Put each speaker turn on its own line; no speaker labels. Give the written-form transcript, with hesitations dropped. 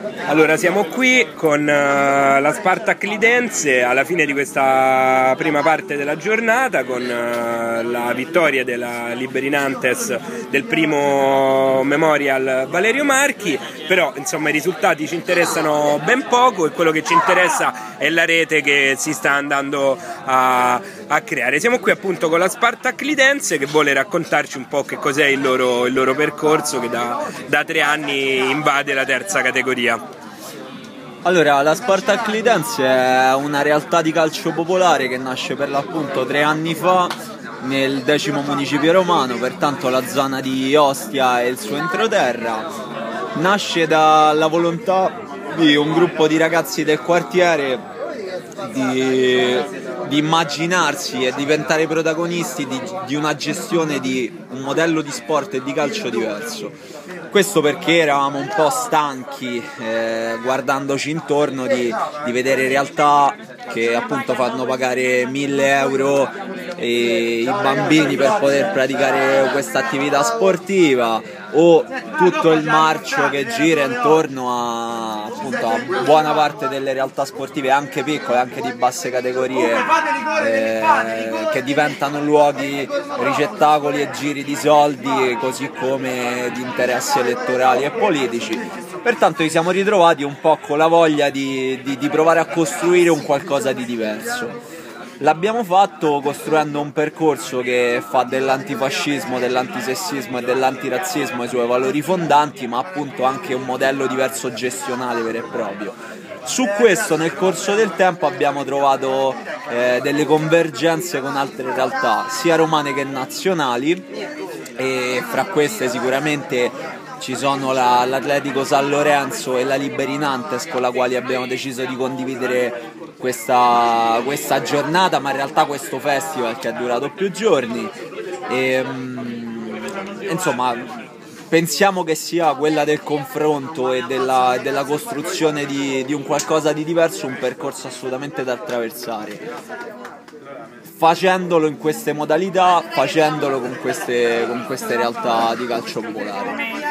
Allora, siamo qui con la Spartak Lidense alla fine di questa prima parte della giornata con la vittoria della Liberi Nantes del primo Memorial Valerio Marchi, però insomma i risultati ci interessano ben poco e quello che ci interessa è la rete che si sta andando a creare. Siamo qui appunto con la Spartak Lidense che vuole raccontarci un po' che cos'è il loro percorso che da 3 anni invade la terza categoria.
Allora, la Spartak Lidense è una realtà di calcio popolare che nasce per l'appunto 3 anni fa nel 10° municipio romano, pertanto la zona di Ostia e il suo entroterra. Nasce dalla volontà di un gruppo di ragazzi del quartiere di immaginarsi e diventare protagonisti di una gestione di un modello di sport e di calcio diverso. Questo perché eravamo un po' stanchi, guardandoci intorno, di vedere realtà che appunto fanno pagare 1.000 euro i bambini per poter praticare questa attività sportiva, o tutto il marcio che gira intorno appunto a buona parte delle realtà sportive anche piccole, anche di basse categorie, che diventano luoghi ricettacoli e giri di soldi, così come di interessi elettorali e politici. Pertanto ci siamo ritrovati un po' con la voglia di provare a costruire un qualcosa di diverso. L'abbiamo fatto costruendo un percorso che fa dell'antifascismo, dell'antisessismo e dell'antirazzismo i suoi valori fondanti, ma appunto anche un modello diverso gestionale vero e proprio. Su questo nel corso del tempo abbiamo trovato delle convergenze con altre realtà, sia romane che nazionali, e fra queste sicuramente ci sono l'Atletico San Lorenzo e la Liberi Nantes, con la quale abbiamo deciso di condividere questa giornata, ma in realtà questo festival che è durato più giorni. Insomma, pensiamo che sia quella del confronto e della costruzione di un qualcosa di diverso, un percorso assolutamente da attraversare, facendolo in queste modalità, facendolo con queste realtà di calcio popolare.